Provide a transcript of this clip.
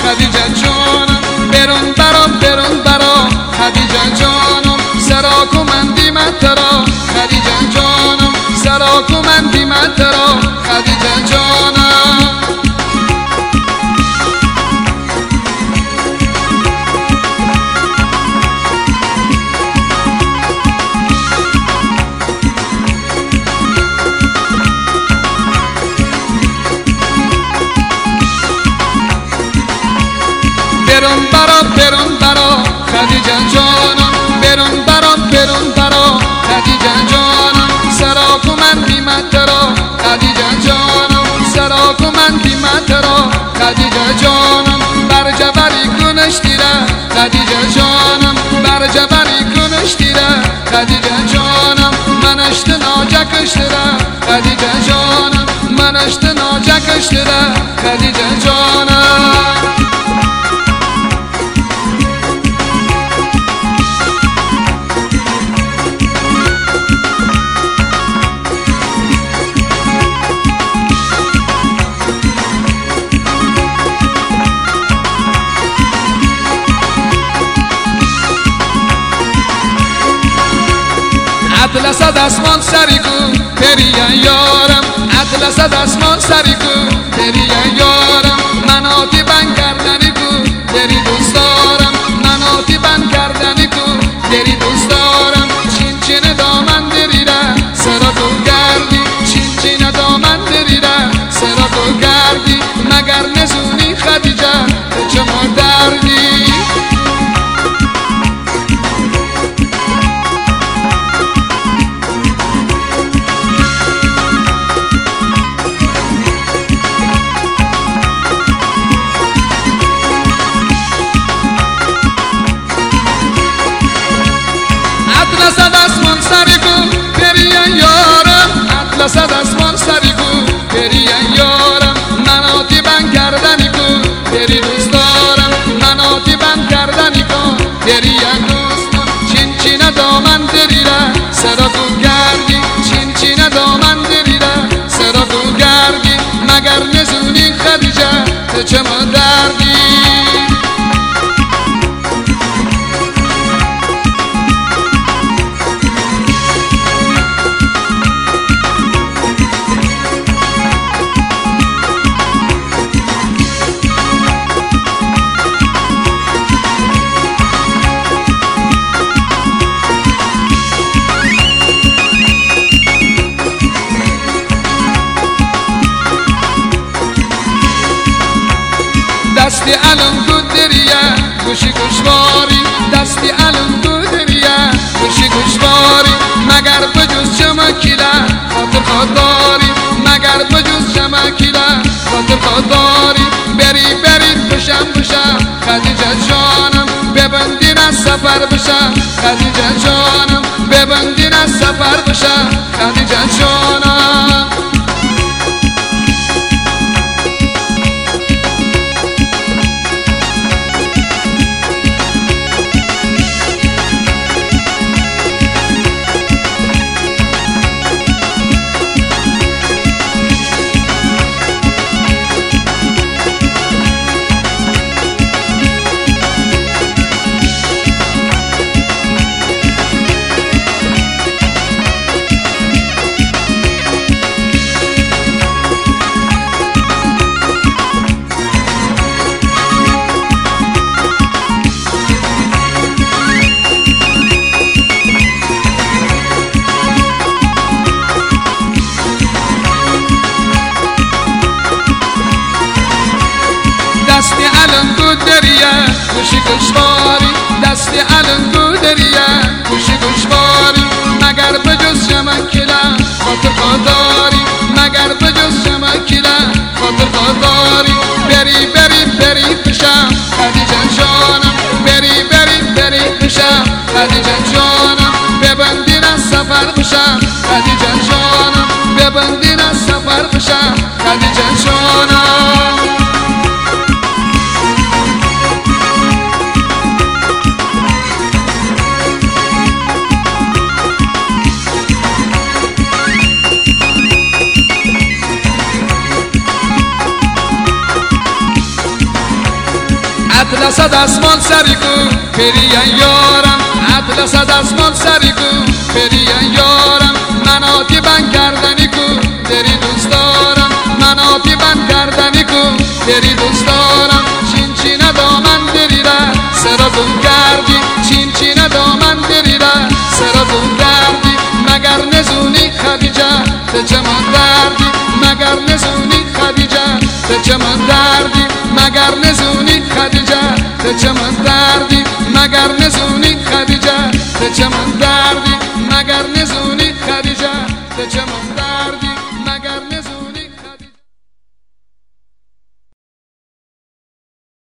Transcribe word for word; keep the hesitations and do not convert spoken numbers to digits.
خدیجه جانم برون برا برون برا خدیجه جانم سراکو من دیمت ترا خدیجه جانم سراکو من دیمت ترا خدیجه جانم برون برا برون برا خدیجه جانم برون برا برون برا خدیجه جانم سراکو من بیمت ترا خدیجه جانم سراکو من بیمت ترا خدیجه جانم بر جبری کنش دیره خدیجه جانم بر جبری کنش دیره خدیجه جانم منشت ناجکش دیره خدیجه جانم منشت ناجکش دیره خدیجه جانم اطلس از اسمان سری کو پریان یارم اطلس از اسمان سری کو پریان یارم مناتی بند کردنی کو دری دوست دارم مناتی بند کردنی کو دری دوست دارم چین چین دامن دریره سرا تو گردی چین چین دامن دریره سرا تو گردی مگر نزونی خدیجه چما دردی اطلس از اسمان سری کو پریان یارم اطلس از اسمان سری کو پریان یارم مناتی بند کردنی کو پری دوست دارم مناتی بند کردنی کو پریان دوست چین چین دامن دریره سرا تو گردی چین چین دامن دریره سرا تو گردی مگر نزونی خدیجه چه ما دردی دستی علم تو دریه گوشی گوشواری دستی علم تو دریه گوشی گوشواری مگر بجز چمکیله خاطر خودداری مگر بجز چمکیله خاطر خودداری بری بری بشم بشم خدیجه جانم ببندین از سفر بشم خدیجه جانم ببندین از سفر بشم خدیجه جانم دستی علم تو دریه گوشی گوشواری دستی علم تو دریه گوشی گوشواری مگر بجز چمکیله خاطر خودداری مگر بجز چمکیله خاطر خودداری بری بری بری پیشم خدیجه جانم بری بری بری پیشم خدیجه جانم ببندین از سفر بشم خدیجه جانم ببندین از سفر بشم خدیجه جانم دستمال سری کو پریان یارم اطلس دستمال سری کو پریان یارم مناتی بند کردنی کو دری دوست دارم مناتی بند کردنی کو دری دوست دارم چین چین دامن دریره سرازون کردی چین چین دامن دریره سرازون کردی مگر نزونی خدیجه ته چمن دردی مگر نزونی خدیجه ته چمن دردی مگر نزونی خدیجه ته چمن دردی مگر نزونی خدیجه ته چمن دردی مگر نزونی خدیجه ته چمن